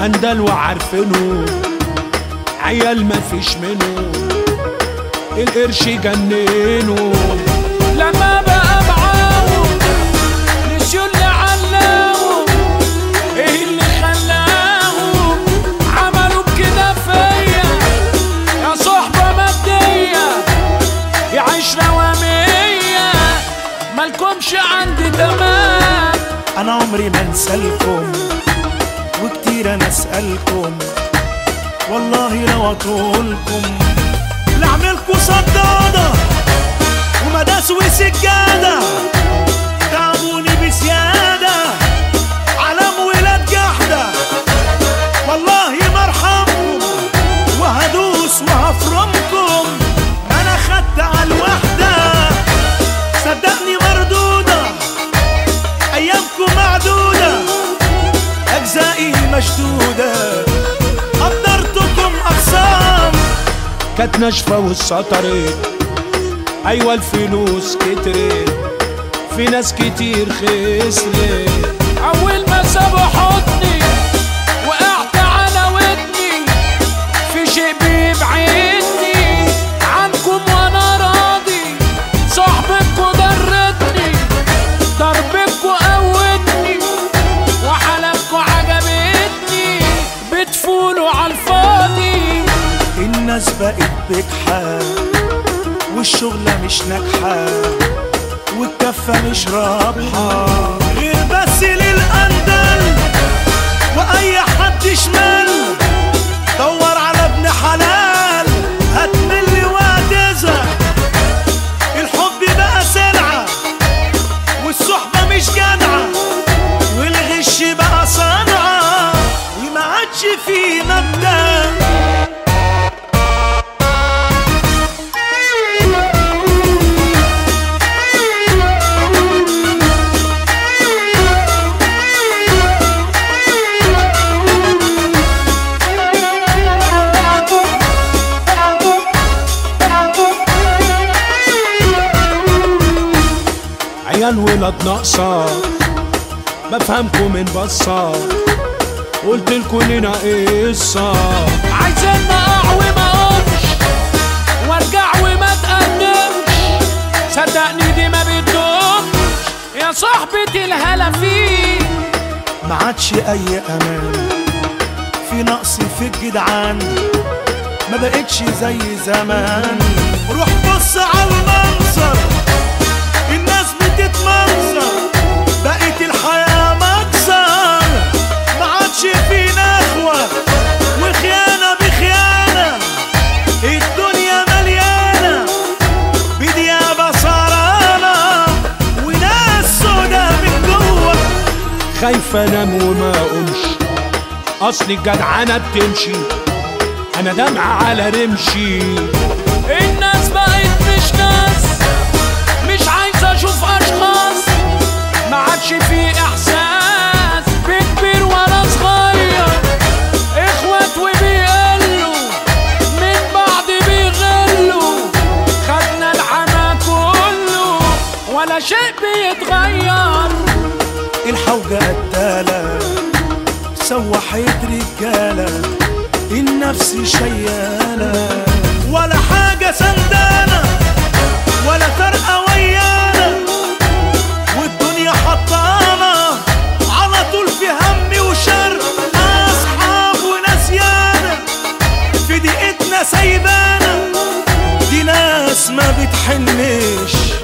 اندل وعارفينه عيال مفيش منه القرش جننه. لما بقى معاهم نسيوا اللي علاهم، ايه اللي خلاهم عملوا بكده فيا؟ يا صحبة مادية يا عشرة وهمية مالكمش عندي تمام. انا عمري ما انسالكم وكتير انا اسالكم، والله لو اطولكم لاعملكوا صدادة ومداس وسجادة، تعبوني بزيادة علم ولاد جحدة، والله ما ارحمكم وهدوس وهفرمكم. انا خدت على الوحدة صدقني مردودة، ايامكم معدودة اجزائي مشدودة، قدرتكم اقسام كانت ناشفة والسطرت، ايوه الفلوس كترت في ناس كتير خسرت. اول ما سابوا حضني وقعت على ودني، في شيء بيبعدني عنكم وانا راضي، صاحبكوا ضرتني ضربكوا قوتني وحلفكوا عجبتني، بتفولوا عالفاضي. الناس بقت بجحة والشغلة مش ناجحة والكفة مش رابحة، غير بس للأندل وأي حد شمال دور على ابن حلال هتمل وهتزهق. الحب بقى سلعة والصحبة مش جدعة، والغش بقى صنعة وما عادش فيه مبدأ. عيال ولاد ناقصة بفهمكم من بصة، قلتلكوا لنا قصة، عايزين اقع وما اقومش وارجع وما اتقدمش، صدقني دي ما بتدومش يا صاحبتي الهلا فيك. ما عادش اي امان في نقص في الجدعان، ما بقتش زي زمان. روح بص على المنظر الناس بتتمنظر، بقت الحياة مكسر، ما عادش في نخوة وخيانة بخيانة، الدنيا مليانة بديابة سهرانة وناس سودا من جوه. خايفة انام وما اقومش اصل الجدعانة بتمشي، انا دمع على رمشي. الناس بقت مش ناس، مش عايزة اشوف اشخاص، ما عادش في احساس بكبير ولا صغير، اخوات وبيقلوا من بعض بيغلوا، خدنا العمى كله ولا شيء بيتغير. الحوجة قتالة سوحت رجالة، النفس شيالة ولا حاجة سندانة ولا فرقة ويانا، والدنيا حطانا على طول في هم وشر، أصحاب ونسيانة في دقيقتنا سايبانا، دي ناس ما بتحنش